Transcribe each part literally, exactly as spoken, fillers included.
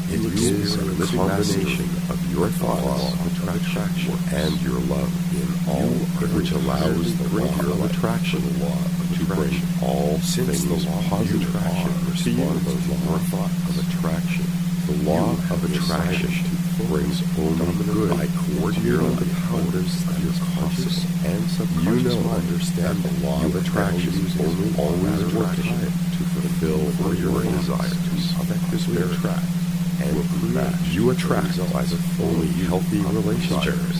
It is a combination of your thoughts of attraction and your love in all, which allows the law of attraction to bring all things positive to you. The law of attraction. The law of attraction brings only good by coordinating the powers of your conscious and subconscious. You know, understand the law of attraction only always working to fulfill your desires. Effectively attract and create. You attract by the only healthy relationships.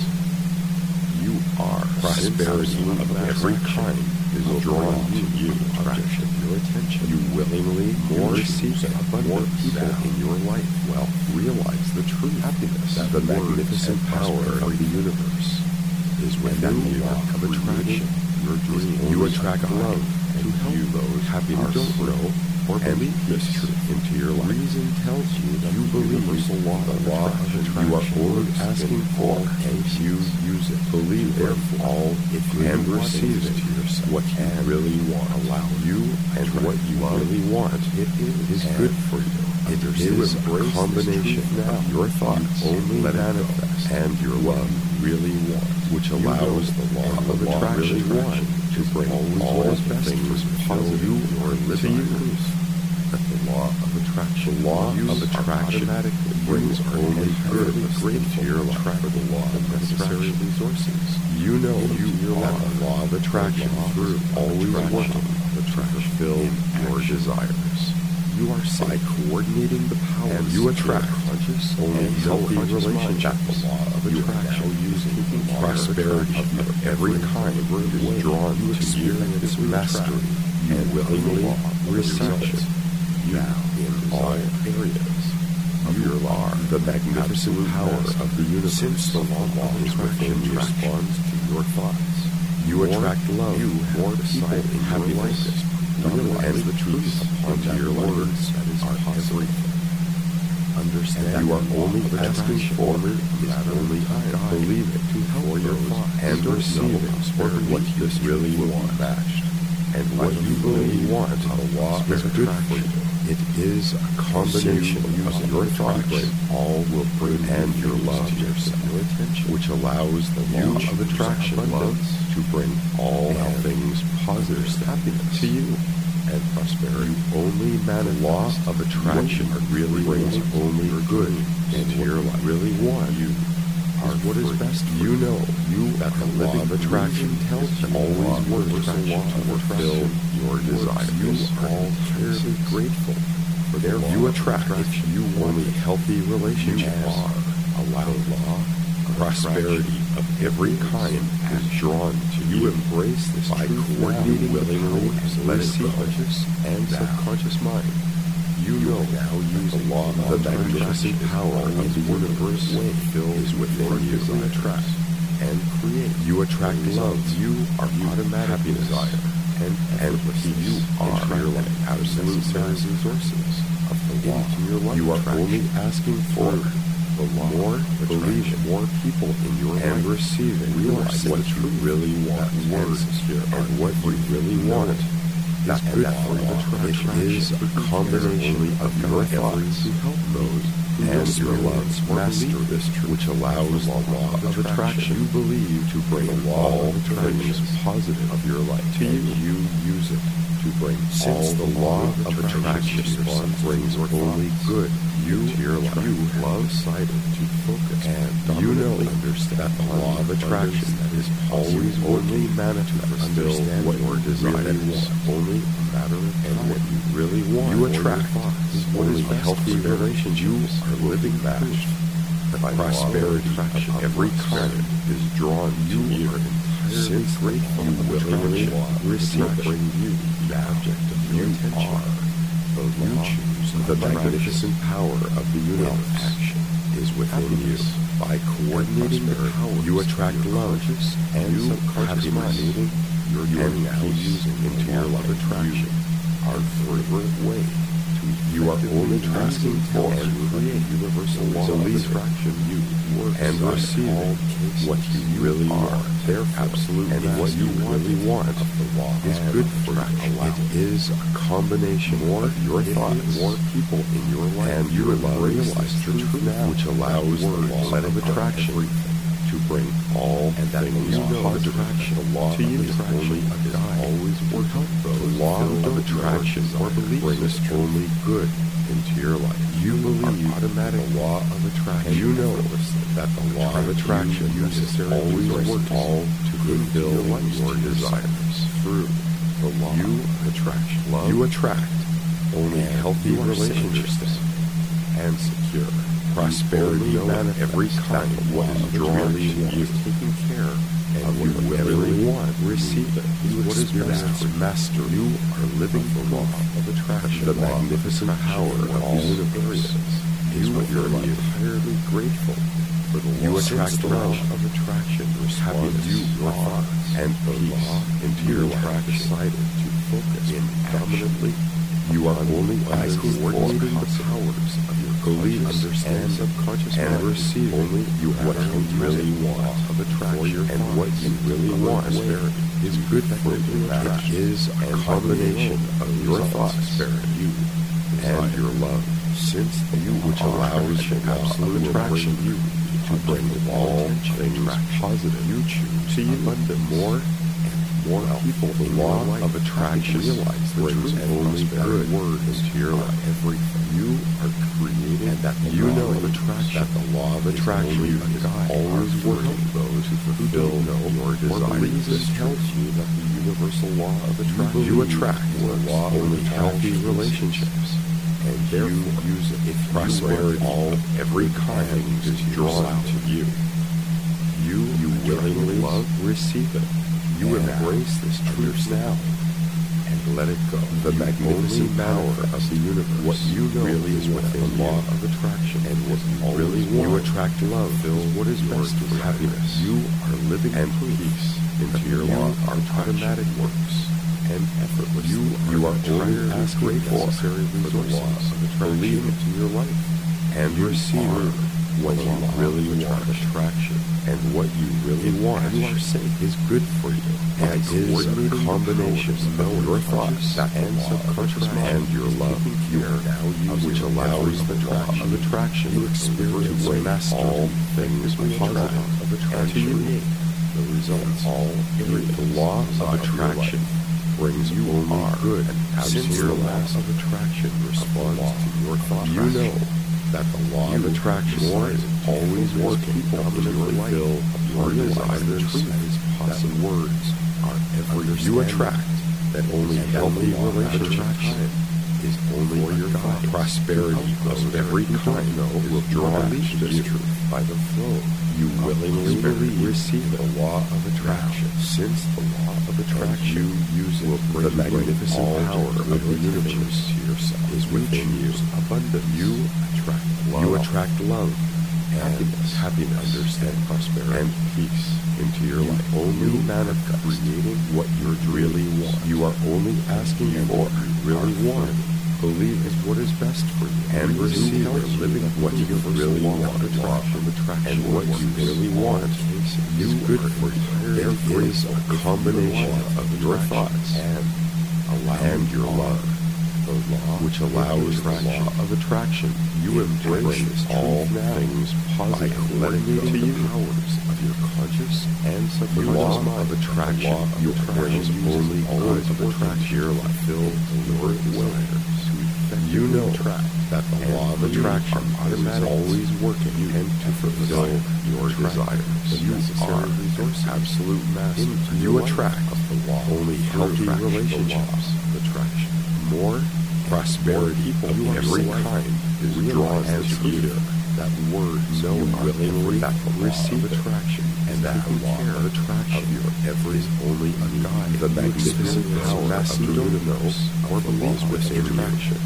You are prosperity of every kind is drawn to you. Attraction. Your attention. You willingly more seek more people in your life. Well, realize the true happiness. The magnificent power of the universe is within you of attraction. Your dream. You attract love to help those happiness don't know or believe this truth into your life. Reason tells you that you believe the law of attraction. You are only asking for, and you use it. Believe therefore all if you and receive it to yourself. What you really want. Allow you and what you really want. It is good for you. It is a combination of your thoughts only manifest and your love really want, which allows the law of attraction to bring all things positive to you. That the law of attraction, the law of attraction brings only good into your life for the law of necessary resources. You know you that the law of attraction through always working to fulfill your desires. You are by coordinating the powers and you attract conscious only healthy relationships. The law of attraction using prosperity of every kind is drawn to you its mastery and willingly reception. You in all areas of your life, the magnificent power of the universe. Since the law is within you, responds to your thoughts. You attract love. You more people in happiness. Realize the truth upon your words that is everything. Understand you are only asking for it is only God. Believe it to help your thoughts and receive it for what you really want. And what you really want, the law is good for you. It is a combination of your thoughts, all will bring and your love to yourself, which allows the law of attraction to bring all things positive happiness to you and prosperity. You only manage the law of attraction really brings only good into your life. Really want you are what is best. You know you that the law of attraction tells you always works to fulfill your desires. You are entirely grateful for their you attract if you only healthy relationships are allow law. Prosperity of every kind is drawn to you. Embrace this by coordinating willingly less conscious and subconscious mind. You know now use the law of the magnificent power of the universe is within you to attract and create. You attract love. You are automatic desire and and you are your life absolute resources of the law. You are only asking for the law. More believe more people in your and life. Receive it. Realize what you really want. Words and what you really want. That good for you. It is a combination of your thoughts those and your love master this truth, which allows the law of attraction you believe to bring all things positive of your life to you. You use it to bring since the law of attraction brings only good you to your life. You love sighted to focus and you know understand that the law of attraction is always only manifest until what your desires want. Only a matter of and what you really want. You attract only healthy relations. You are living matched. The prosperity of every kind is drawn to you. Since grateful you willingly receive bring you the object of your attention. You choose the magnificent power of the universe action is within you. By coordinating the power, you attract love and subconscious you're now using into your love attraction. Our favorite way to You are only asking for and create universal law of attraction. You work and receiving what you really are. Their absolute and what you really want is good for you. It is a combination of your thoughts, more people in your life, and you realize the truth now, which allows the law of attraction to bring all and that things of attraction to you. Is only a guide. Always work out the law of attraction or belief brings only good into your life. You believe automatic law of attraction. You know that the law of attraction always works all to fulfill your desires through the law of attraction. Love. You attract only healthy relationships and secure prosperity of every kind of what is drawn to you. Taking care and you really want, receive it. What is best for master? You are living the law of attraction. The magnificent power of all universes is what you're entirely grateful for. The you attract love of attraction, happiness, you, your thoughts, and peace into your life. Decided to focus in dominantly. You are only asking for the powers of your belief, understand, subconscious, and receive only you what you really want of attraction, and what you really want is good for you. It is a combination of your thoughts, you, and your love, since you, which allows absolute attraction, you to bring all things positive. You choose to abundant more. More people, the law of attraction realize brings only good words into your life. Everything you are creating, and that you know of attraction, that the law of attraction is always working those who fulfill your desires. This tells you that the universal law of attraction you attract the law only healthy relationships, and therefore use it. If prosperity all every kind is drawn to you, you you willingly love, receive it. You embrace this truth now and let it go. The magnificent power of the universe. What you know really is within the law of attraction, and what you really want. You attract love. Fill what is best for happiness. You are living and peace into your law. Our automatic works and effortless. You you are only asking for for the law of attraction. Believe into your life and receive what you really want. Attraction. And what you really want, you are saying, is good for you. And it is a combination of your thoughts and subconscious and your love, you are now using, which allows the law of attraction to experience to bring all things positive of attraction. The results, all the law of attraction brings you only good, and since your law of attraction responds to your thoughts, you know that the law of attraction is always working to fulfill your desires. That words are every you attract. That only healthy relationships is only your God. Prosperity of every kind will draw to this truth by the flow. You willingly receive the law of attraction. Since the law of attraction you use it, will bring the magnificent power of the universe to yourself is within you. Abundant. You attract love. You attract love, happiness, happiness, understand prosperity, and peace into your you life. Only manifest creating what you really want. You are only asking for, really want. Believe is what is best for you, and receive living what you really want. And what you really want is good for you. There is a combination of your thoughts and and your love, the law which allows the law of attraction. You embrace all things positive by letting to you powers of your conscious and subconscious mind of attraction. You brings only good of attraction. Your life filled your desires. You know that the law of attraction is always working and to fulfill your desires. You are absolute master. You attract only healthy relationships of attraction. More prosperity of every kind is drawn to you. That word so willingly receive attraction, and that law of attraction of your every is only a guide. The magnificent power of the universe or believes within attraction.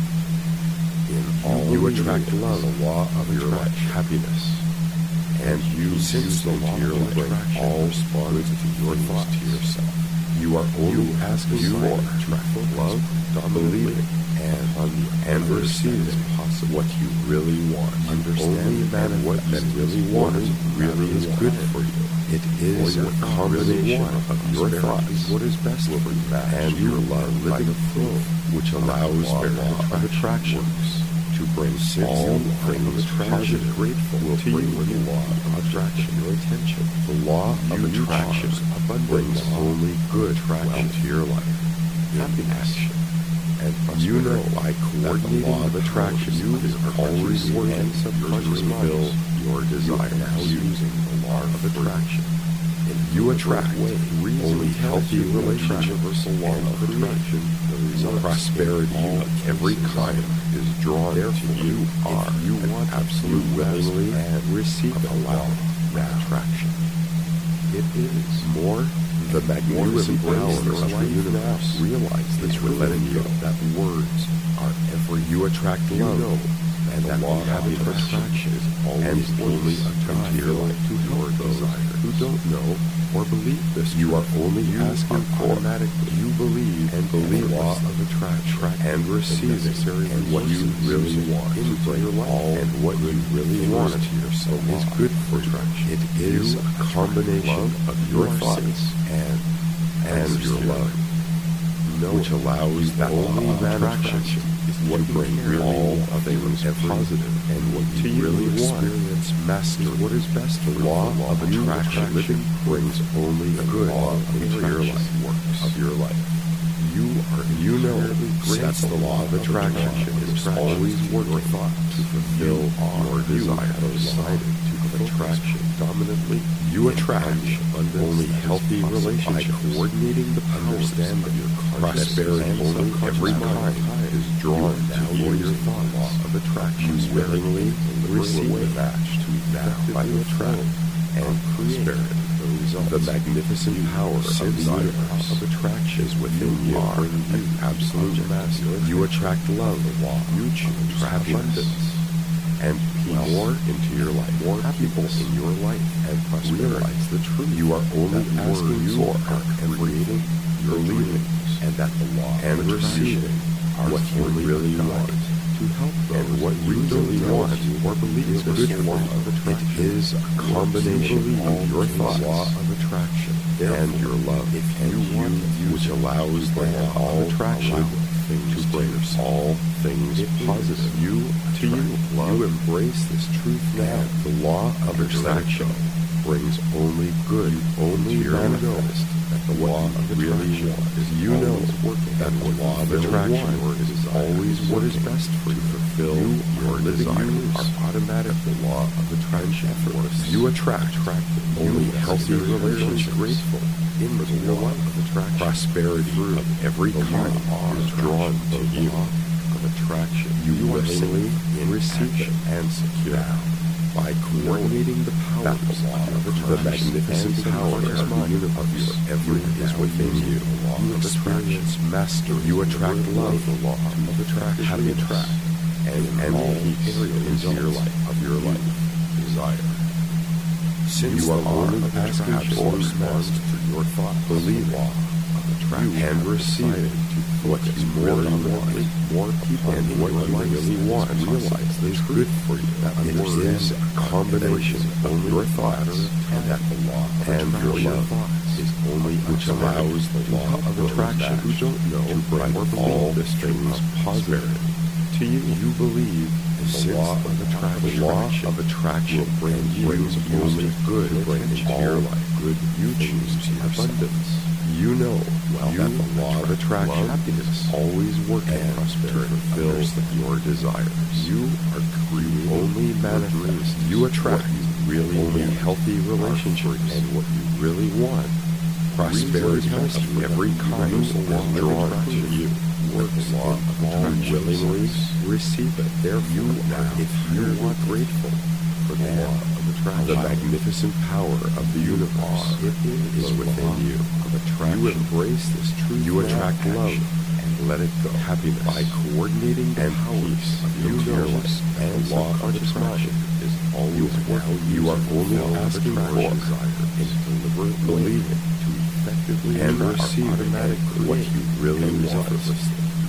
In all you attract love, the law of your life, happiness, and you since the law of attraction all responds to your thoughts to yourself. You are only asking for truthful love, believing, and on the and receive what you really want. Understand that what you really want really is good for you. It is a combination of your thoughts, what is best for you, and your love living flow, which allows the law of attraction to bring all things positive, grateful will bring the law of attraction your attention. The law of attraction brings only good attraction to your life, happiness, and you know by coordinating the law of attraction you is always working subconscious fulfill your desire. Now using the law of attraction, you attract only healthy relationships. The law of attraction, prosperity of every kind is drawn to you. Are you want absolute willingly and receive the law of attraction? It is more the magnificent power of the universe. Realize this will letting you that words are every you attract love, you know, and that law of attraction is always only a God to your life to your desire. Who don't know or believe this, you are only asking for automatically. You believe and believe law of attraction and receive it, and what you really want into your life, all and what you really want to yourself is good for attraction. It is a combination of your thoughts and and your love, which allows that only that attraction is what brings all of things positive, and what you really want. Experience master what is best. The law of attraction living brings only the good into your life, works of your life. You are you know that's the law of attraction is always working to fulfill your desire. Decided to attraction dominantly. You attract only healthy relationships. By coordinating the powers of your prosperity, only every kind is drawn to your thoughts. Law of attraction willingly receive a match to that by the attract and prosperity. The magnificent power of the universe of attraction is within you. Are an absolute master. You attract love. You choose abundance and peace more into your life. More people in your life and prosperity. Realize the truth. You are only asking for and creating your believing, and that the law and receiving are what you really want. To help those and what you really want or believe is good for you. It is a combination of your thoughts, law of attraction, and your love. If you want, which allows the law of attraction to bring all things positive. You to you, you embrace this truth now. The law of attraction brings only good, only manifest. That the law of really want is you know that the law of attraction is always what is best for you. Fulfill your desires are automatic. The law of attraction force you attract only healthy relationships. Grateful in the law of attraction. Prosperity of every kind is drawn to you. Of attraction, you willingly receive it and secure. By coordinating the power of the magnificent power of the universe, every is within you. You experience mastery. You attract love, the law of attraction, happiness, and and peace into your life of your life desire. Since you are only asking for master your thought, believe law of attraction and receive it. What is more than wanting, more people and what you really want. Realize that is good for you. That it is a combination of your thoughts and that the law and your love is only which allows the law of attraction who don't know to bring all the strings positive to you. You believe in the law of attraction. The law of attraction brings only good into your life. Good you choose abundance. You know well you that the law of attraction happiness always working prosperity fulfills your desires. You are creating only manifest. You attract really only healthy relationships and what you really want. Prosperity of every kind is drawn to you. Work the law of attraction willingly receive it. Therefore, now, if you are grateful for the law of attraction, the magnificent power of the universe it is within you. You embrace this truth. You attract love and let it go. Happiness by coordinating and peace of your life and law of attraction is always working. You are only asking for is deliberate believing to effectively and receive what you really want.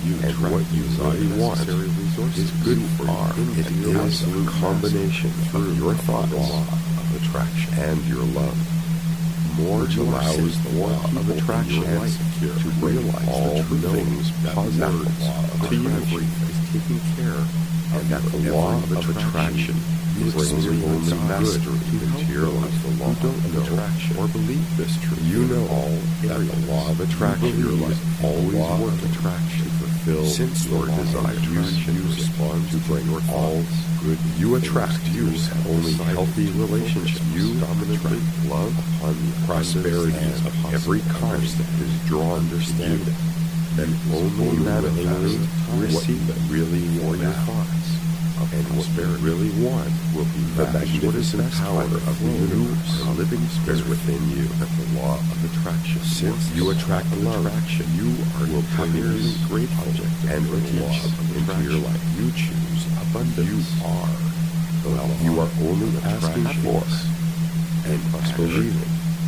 you and what you really want is good for you. It is a combination of your thoughts, of attraction, and your love. More which allows the law of attraction to bring all things positive to you. Is taking care of that the law of attraction brings only mastery into your life. The law of attraction or believe this truth. You know all that the law of attraction your life always works attraction to fulfill since your desire. You respond to bring all good. You attract use only healthy relationships. You dominate love upon prosperity of every kind is drawn to you. Then only manifest receive really your thoughts. And what you really want will be the magnificent power of the universe. A living spirit within you. That the law of attraction. Since you attract love, attraction, you are will happiness, grateful, and teach into your life. You choose abundance. You are the well, you are only asking for and believing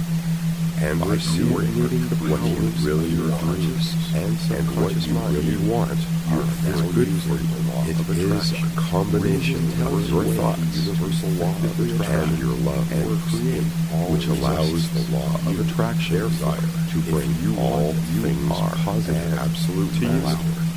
and receiving what you really want and, and what you really want is good for you. It is a combination of your thoughts, universal law of attraction, and your love and create, which allows the law of attraction to bring you all things positive, absolute to you.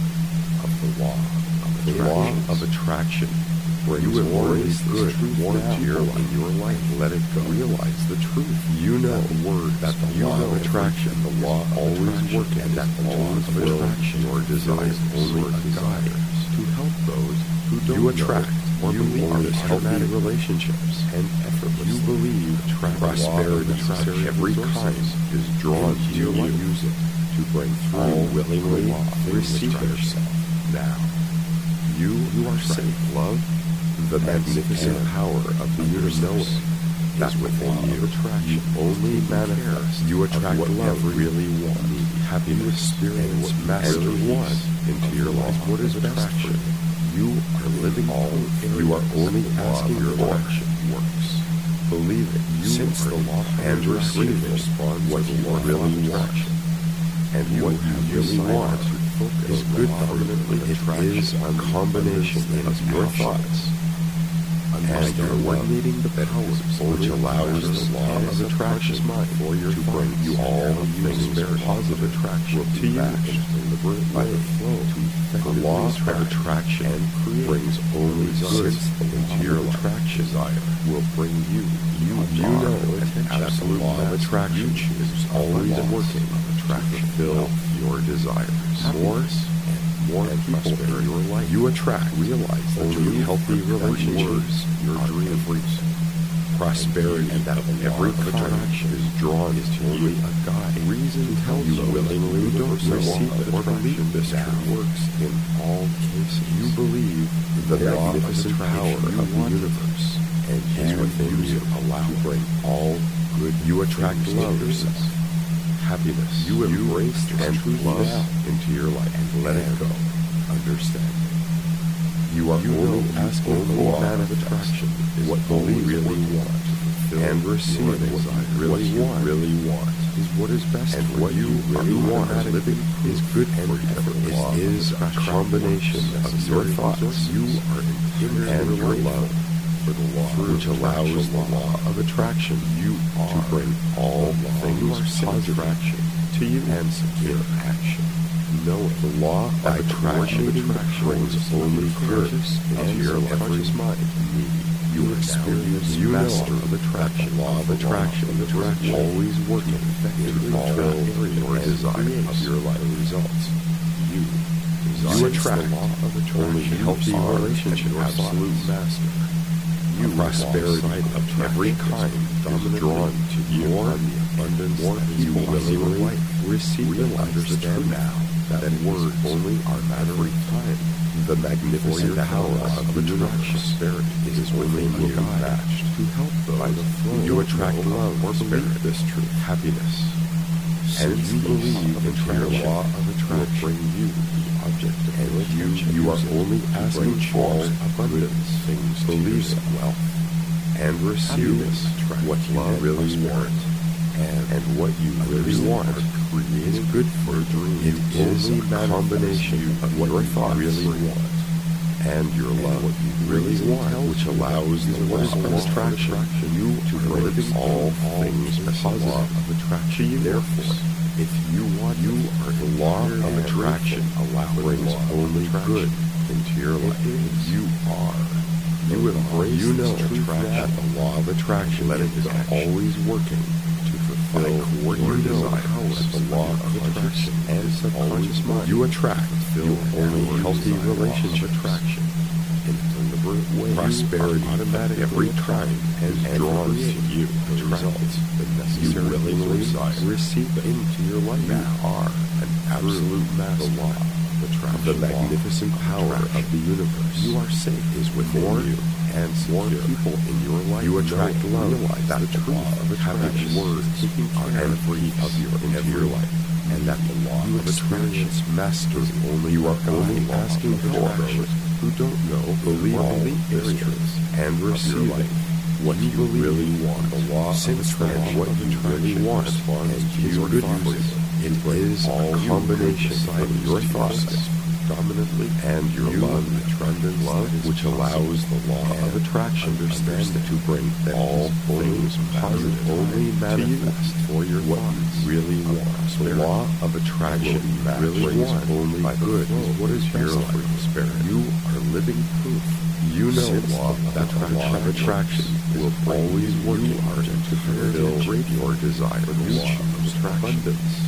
Of the law of the law of attraction. You have always good warm to your life. In your life, let it go. Realize the truth. You know the word that the law of attraction, the law always working, and that the law of attraction or desire only a guide to help those who don't you attract or you believe healthy relationships and effortless. You believe prosperity of every kind is drawn to you. Use it to bring through willingly receive yourself now. You you are safe, love. The magnificent power of the universe is within you. You only manifest. You attract what love really want. Happiness, experience, mastery want into your life. What is best for you? You are living all. You are only asking your action works. Believe it. You sense the law and receive it. What you really want and what you really want is good for you. It is a combination of your thoughts and your coordinating the powers which allows the law of attraction for your to bring you all things positive attraction to you by the flow. The law of attraction brings only good into your attraction desire will bring you. You, you know absolute law of attraction is always working to fulfill your desires. More more people in your life you attract. Realize that only healthy relationships, your dream reach prosperity, and that every attraction is drawn to only a guide. Reason tells you willingly you don't receive it or believe this truth works in all cases. You believe the magnificent power of the universe and is within you. Allow bring all good. You attract love yourself. Happiness. You embrace and love into your life and let it go. Understand. You are you only asking for that of attraction is what you really want and receive what you really want. Really want is what is best and for what you really want. Living is good for you. It is a combination of your thoughts. You are in and your love. For the law, which allows the law of attraction you to bring all things positive to you and secure action. Know the law of attraction brings only good into your every mind. You experience you master of attraction. The law of attraction is always working to fulfill your desire of your life results. You you attract the law of attraction only healthy relationship. Absolute master. You prosperity of every kind is drawn to you. More abundance more you willingly receive and understand now that words only are every time. The magnificent power of attraction prosperity is within you matched to help those by the flow. You attract love or believe this truth, happiness. And you believe in the law of attraction bring you the object of and you, you are only asking for abundance, things, believe it, wealth, and receive what you really want, and, and what you really want is good for you. It is a combination of what you really want and your love, what you really want, which allows the law of attraction you to bring all things positive of attraction. Therefore, if you want, you are the law of attraction brings only good into your life. You are. You embrace you know that the law of attraction that it is always working to fulfill your desires. The law of attraction and subconscious mind. You attract you only healthy relationship attraction in a deliberate way. Prosperity automatic every time has drawn to you the results the necessary you willingly receive into your life. You are an absolute master law. The magnificent power of the universe you are safe is within more you and more people in your life. You attract love. Realize that the law of attraction words taking care every of your into your life, and that the law of attraction masters only you are only asking for those who don't know believe all is truth and receive what you really want. The law of attraction what you really want is good for you. It is a combination of your thoughts dominantly and your love, abundant love, which allows the law of attraction understand to bring all things positive only manifest for your what you really want. The law of attraction really wants only by good is what is your life. Prosperity. You are living proof. You know law that the law of attraction will always work hard to fulfill your desire. The law of abundance.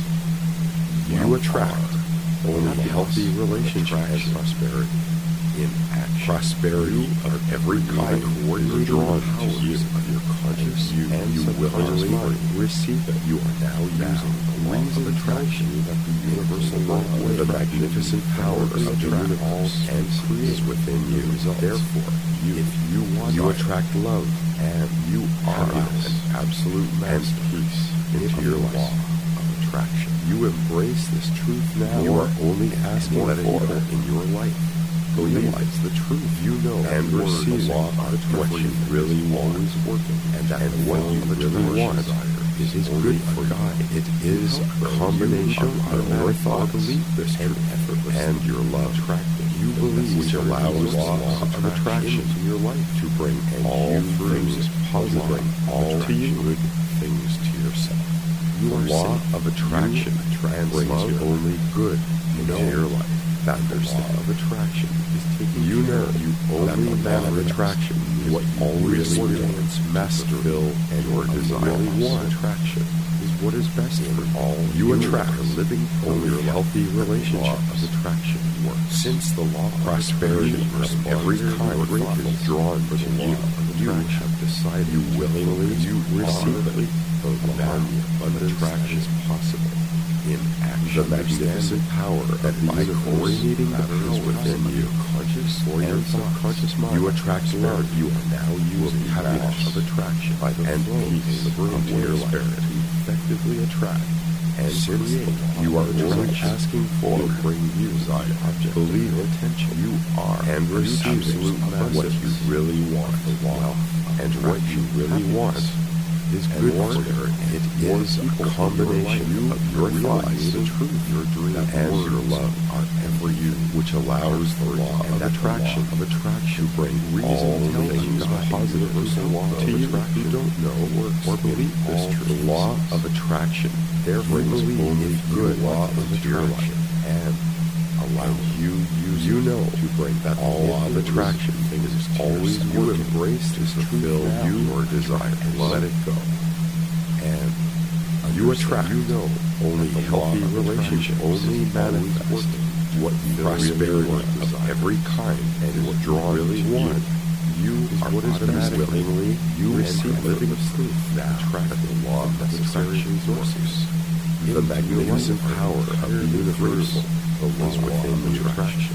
You attract only healthy relationship and prosperity. In action, prosperity of every kind are drawn to you of your conscious you and you willingly receive it. You are now using the law of attraction that the universal law, the magnificent power of the universe and is within you. Therefore, you, if you want, you attract love, and you are an absolute and peace into your life. Attraction. You embrace this truth now. You are only asking for it in your life. Realize the truth you know and receive the law of what you really want is working, and that and what you really want is, is good for God. It is a combination of your thought, belief, this and effort, and your love. You believe, which allows the law of attraction to your life to bring all things positive, all to you, good things to yourself. The law of attraction brings only good into your life. That the law of attraction is taking you know you only that of attraction what always wants master fill and your desire want attraction is what is best for all. You attract a living only healthy relationship of attraction works. Since the law of prosperity of every kind is drawn to you, you have decided you willingly you receive it. The law of attraction is possible. In action, the magnificent power that by coordinating the powers within you, conscious or your subconscious mind, you attract love. You are now using happiness of attraction by the and peace of your spirit to effectively attract and create. You are only asking for bring you desired object. Believe attention. You are and receive what you really want. The law and what you really want is good for you. It is a combination of your thoughts, the truth, your dream, and your love are ever you, which allows the law of attraction of attraction to bring all things positive to you who don't know or believe this truth. The law of attraction therefore brings only good law of attraction and allow you use you know to bring that all law of attraction things always you embrace to fulfill you your desire and let it go. And you attract you know only healthy relationship only manifest what prosperity of every kind and is drawn really want. You are what is best willingly you receive living truth that attract the law of necessary resources. The magnificent power of the universe is within the attraction.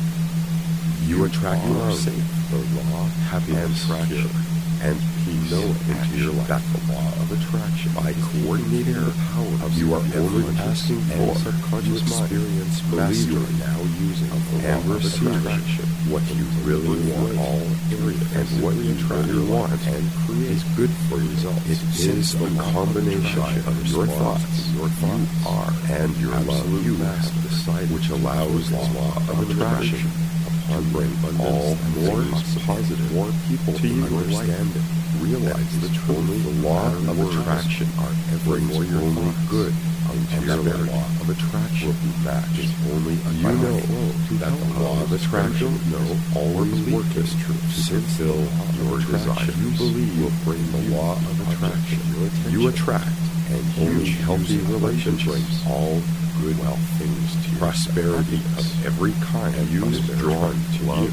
You attract love, the law, happiness, attraction, and peace into your life. That the law of attraction, by coordinating the power of you are only asking for subconscious experience, believe you are now using and receive what you really want. All areas and what you really want and is good for you. It is the combination of your thoughts, your thoughts are, and your love you have decided, which allows the law of attraction to bring all more positive, more people to you understand it. Realize that only the law of attraction are ever more only good. And that the law of attraction will be matched. Is only a you know that the law of attraction no always works as truth to fulfill your desire. You believe will bring the law of attraction. You attract and only healthy relationships, all good well things to you. Prosperity of every kind you is drawn to you.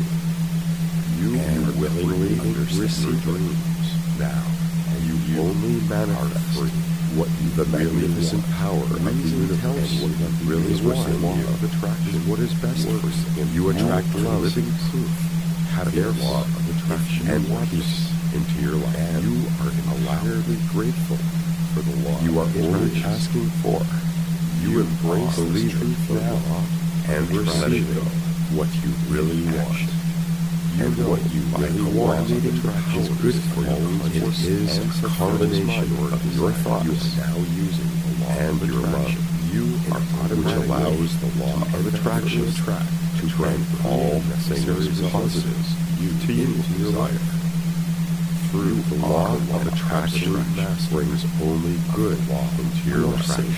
You and willingly receive dreams now. You only manifest what you the magnificent power of the universe and what you really is within you of attraction what is best for you. You attract love, living proof, happiness, law of attraction, and peace into your life. And you are entirely grateful for the law. You are only asking for. You embrace the truth now and receive what you really want. And what you really want is good for you. It is a combination of your thoughts now using the law and your love. You are which allows the law of attraction to bring all things positives you to you desire. Through the law of attraction brings only good into your life.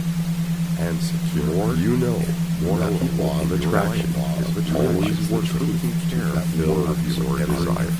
And secure. More you know, more that the law of attraction is always working care of your desire.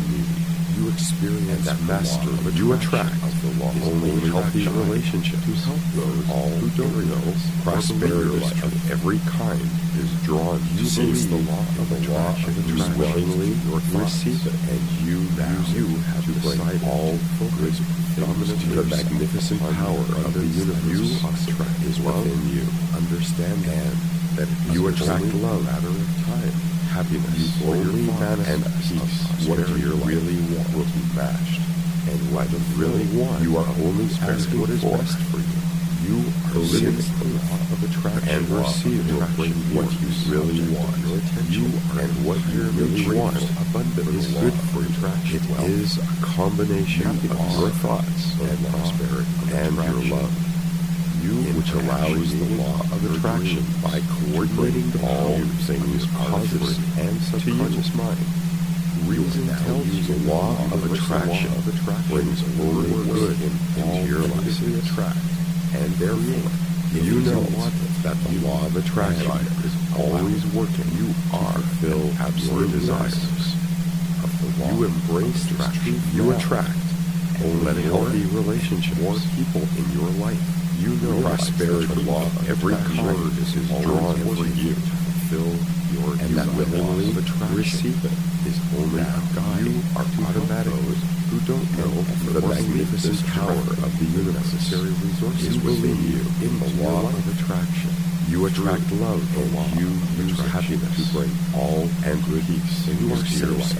You experience that master of you attract of the law only healthy relationships to help those all who don't know. Prosperity of every kind is drawn to since the law of attraction. You willingly receive it, and you now you have to bring all good dominant to the magnificent power of the universe. You is within you. Understand and that you attract love, matter of time, happiness, you only and peace. What you really want will be matched, and what you really want, you are only asking what is best for you. You are living the law of attraction and receive what you really want. You and what you really want abundantly is good for you. It is a combination of your thoughts and prosperity and your love. You, which allows the law of attraction by coordinating all things positive and subconscious mind. Reason tells you the law of attraction brings only good into your life. Attract, and therefore, you know that the law of attraction is always working. You are fulfill your desires. Of the law, you embrace attraction. You attract only healthy relationships, more people in your life. You know prosperity law of every kind is drawn for you to fulfill your and that willingly receive it is only a guide. You are automatically who don't know the magnificent power of the universe. Necessary resources within you in the law of attraction. You attract love, and you use happiness to bring all and peace into your life.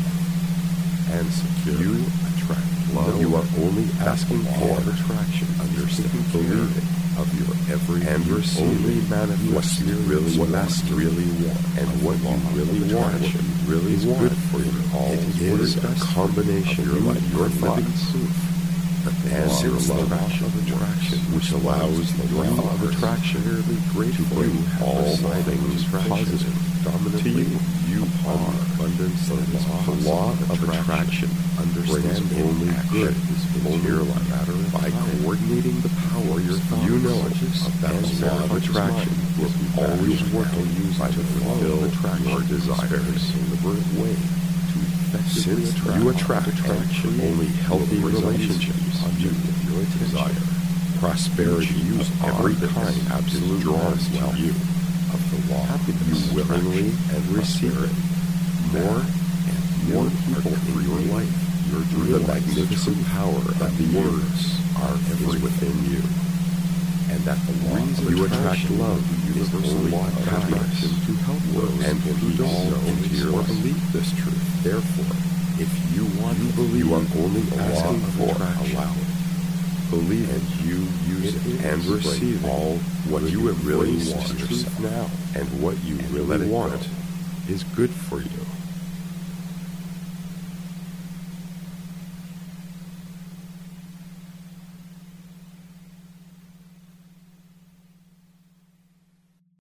And secure. You attract love. You are only asking for attraction, understanding, believing of your every and receiving what you really want, really want, and what you really want, what you really is good for you. All it is a combination of your, your thoughts and your love of attraction, which allows the law of attraction to bring all things positive, dominant to you. You are abundance of the law of attraction. Understand only good into your life by coordinating the power your thoughts. You know that the law of attraction will be always working by to fulfill your desires in a deliberate way. Since you attract attraction only healthy relationships you your desire. Prosperity of every kind absolute draws to you. Of the law, you willingly and receive it. More and more people in your life, your dream, the magnificent power of the universe are ever within you. And that the law you attract love, universal law of attraction to help those and who don't know into your life. Believe this truth. Therefore, if you want you believe you are only asking for allow it. Believe and you use it, it and receive all what you, you really want. Truth now, and what you really want is good for you.